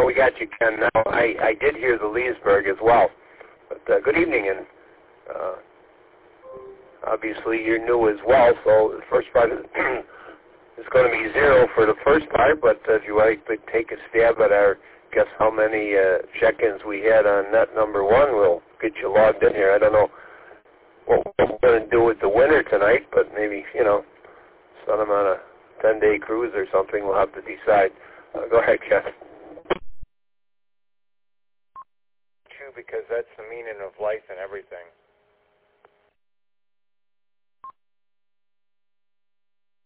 we got you, Ken. Now, I did hear the Leesburg as well. But good evening, and obviously you're new as well, so the first part is going to be 0 for the first part, but if you like to take a stab at our guess how many check-ins we had on net number 1, we'll get you logged in here. I don't know what we're going to do with the winner tonight, but maybe, send them on a 10-day cruise or something. We'll have to decide. Go ahead, Ken. Because that's the meaning of life and everything.